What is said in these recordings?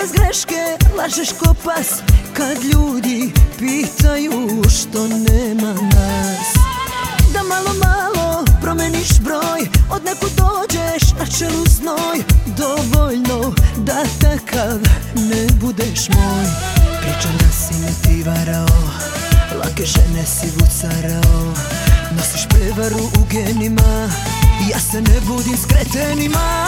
bez greške, lažeš ko pas kad ljudi pitaju što nema nas. Da malo promeniš broj, od nekud dođeš na čelu znoj. Dovoljno da takav ne budeš moj. Pričam da si me ti varao, lake žene si vucarao. Nosiš prevaru u genima, ja se ne budim s kretenima.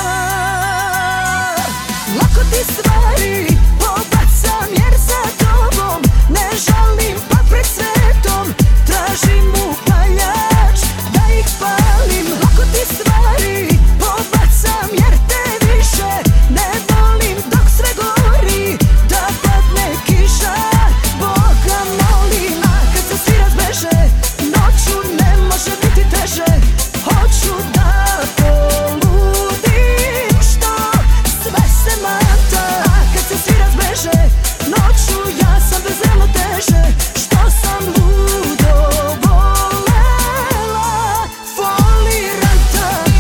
Lako ti stvari pobacam jer za tobom ne žalim, pa pred svetom tražim upaljač da ih palim. Lako ti stvari pobacam jer te više ne volim, dok sve gori da padne kiša. Boga molim, a kad se svi razbeže noću ne može biti teže. Hoću da poludim što sve se mata, a kad se svi razbeže noću ja sam bez ravnoteže. Što sam ludo volela foliranta.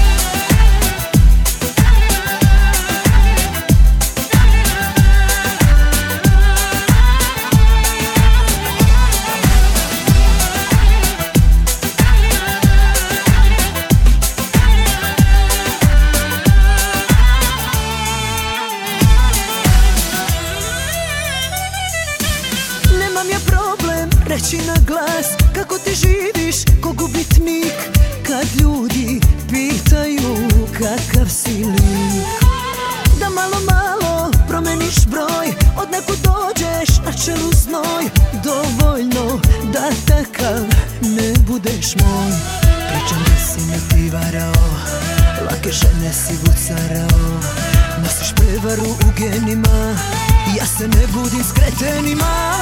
Nemam ja problem reći na glas kako ti živiš ko gubitnik, kad ljudi pitaju kakav si lik. Da malo promeniš broj, od nekud dođeš na čelu znoj. Dovoljno da takav ne budeš moj. Pričam da si me ti varao, lake žene si vucarao. Nosiš prevaru u genima, ja se ne budim s kretenima.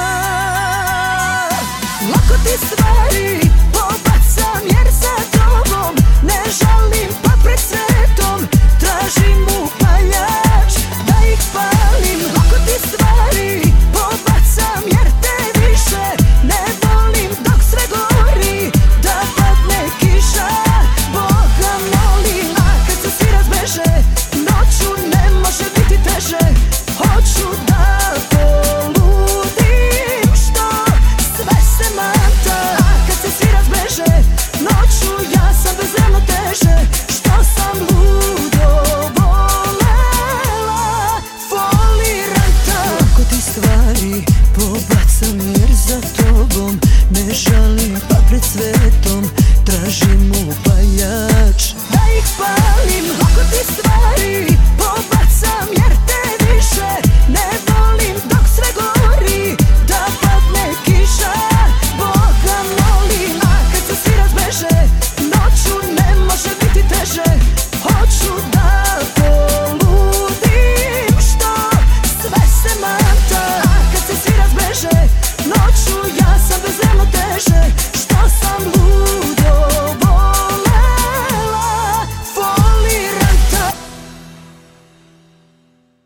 Lako ti stvari pobacam jer za tobom ne žalim, pa pred svetom tražim upaljač da ih palim. Lako ti stvari pobacam jer te više ne volim, dok sve gori da padne kiša. Boga molim, a kad se svi razbeže noću ne može biti teže. Hoću da poludim što sve se mata, a kad se svi razbeže noću ja sam bez ravnoteže. Što sam ludo volela foliranta. Lako ti stvari pobacam jer za tobom ne žalim, pa pred svetom tražim upaljač da ih palim. Lako ti stvari pobacam jer te